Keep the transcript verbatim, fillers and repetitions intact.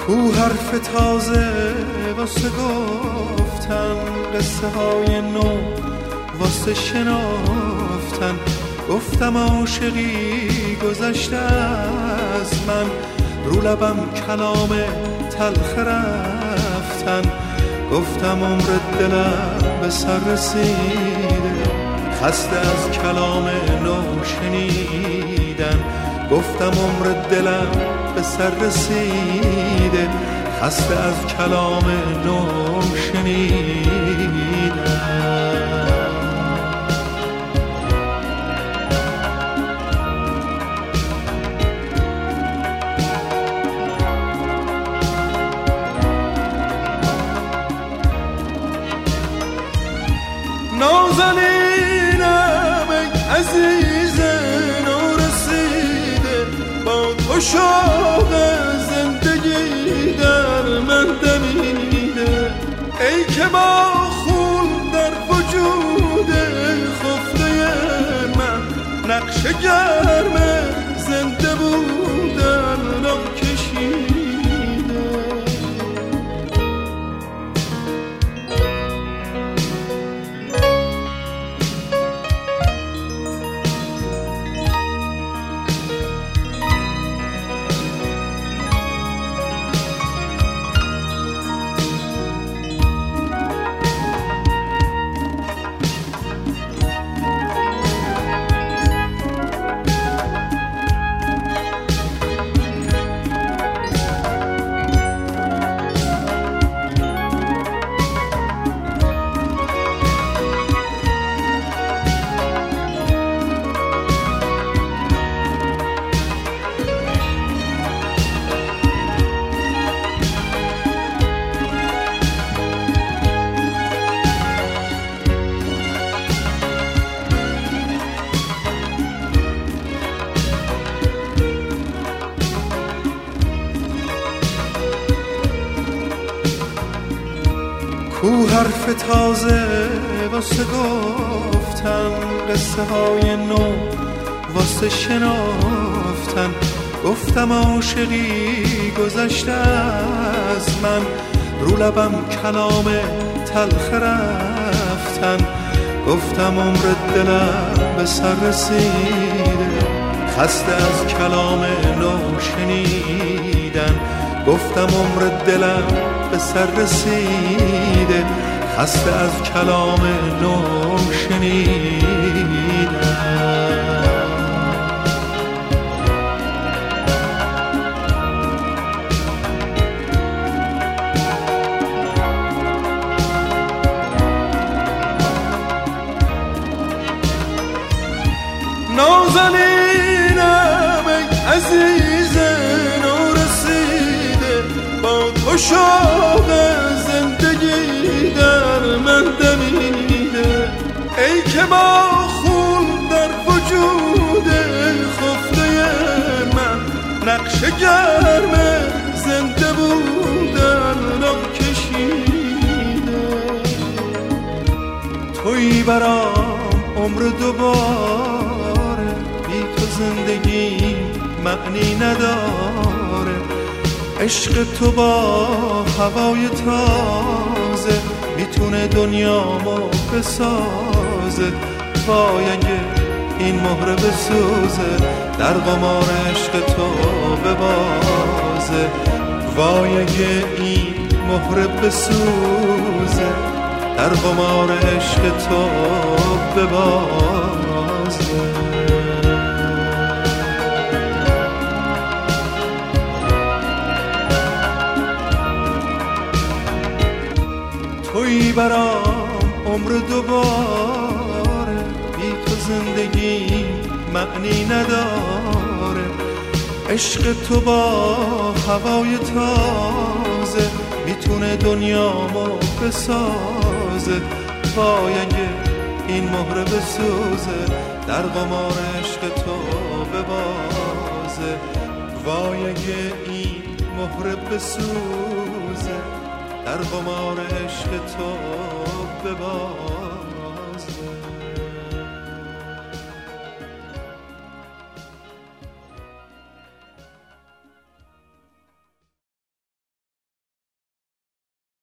کو حرف تازه واسه گفتن، قصه های نو واسه شنافتن. گفتم عاشقی گذشته از من، رو لبم کلام تلخ رفتن. گفتم عمر دلم به سر رسیده، خسته از کلام نو شنیدن. گفتم عمر دلم به سر رسیده، خسته از کلام نو شنیدن. نازنینم ای عزیز نورسیده، با تو شوق زندگی در من دمیده. ای که با خون در وجود خفته من، نقش گرم زنده بودن را کشیده. کو حرف تازه واسه گفتن، قصه های نو واسه شنافتن. گفتم عاشقی گذشته از من، رو لبم کلام تلخ رفتن. گفتم عمر دلم به سر رسیده، خسته از کلام نو شنیدن. گفتم عمر دلم به سر رسیده، خسته از کلام نو شنیدن. نازنینم ای عزیز نورسیده، با تو شوق زندگی در من دمیده. ای که با خون در وجود خفته من، نقش گرم زنده بودن را کشیده. تویی برام عمر دوباره، بی تو زندگی معنی نداره. عشق تو با هوای تازه، میتونه دنیامو بسازه. وای اگه این مهره بسوزه، در قمار عشق تو ببازه. وای اگه این مهره بسوزه، در قمار عشق تو ببازه. تویی برام عمر دوباره، بی تو زندگی معنی نداره. عشق تو با هوای تازه، میتونه دنیامو بسازه. وای اگه این مهره بسوزه، در قمار عشق تو ببازه. وای اگه این مهره بسوزه، در قمار عشق تو بباز.